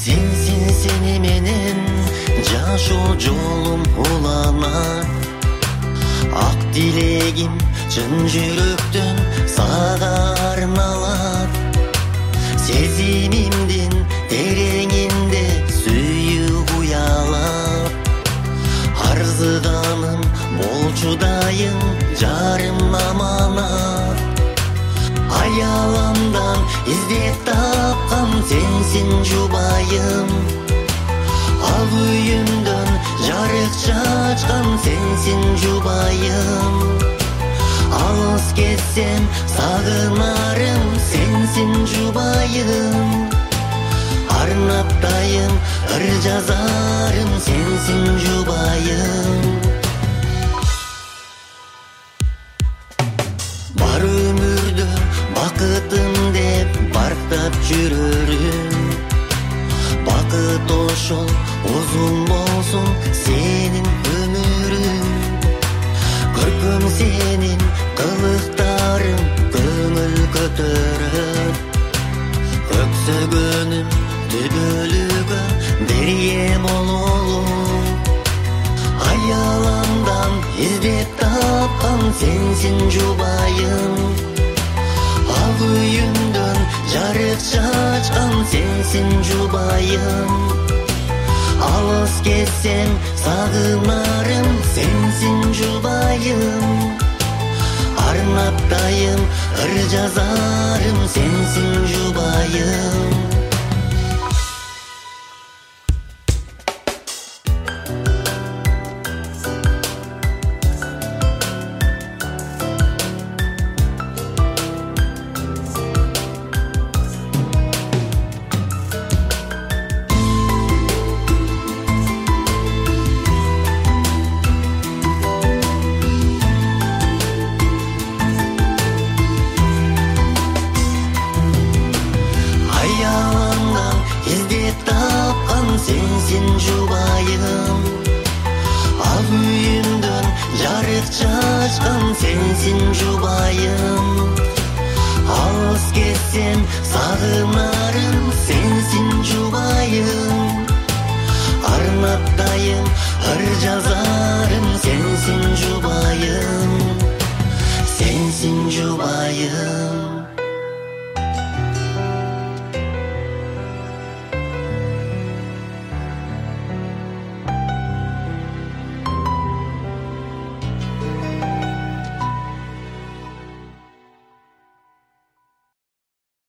Sensin seni menen жашоо жолум уланат. Ак тилегим чын жүрөктөн сага арналат. Сезимимдин тереңинде сүйүү уялат. Арзыганым болчу дайым жарым аманат. Аяламдан издеп тапкан сенсин жубайым. Ал үйүмдөн жарык чачкан сенсин жубайым. Алыс кетсем сагынарым сенсин жубайым. Арнаптайым ыр жазарым сенсин жубайым. Бар өмүрдө бакытым деп барктап жүрөрүм. Бакыт ошол узун болсун сенин өмүрүң. Көркөм сенин кылыктарың көңүл көтөрөт. Көксөгөнүм түбөлүгө дерие бололу. Аяламдан издеп тапкан сенсин жубайым. Ал үйүмдөн жарык чачкан сенсин жубайым. Алыс кетсем сагынарым сенсин жубайым. Арнаптайым ыр жазарым сенсин жубайым. Аяламдан издеп тапкан сенсин жубайым. Ал үйүмдөн жарык чачкан сенсин жубайым. Алыс кетсем сагынарым сенсин жубайым. Арнаптайым ыр жазарым сенсин жубайым. Сенсин жубайым.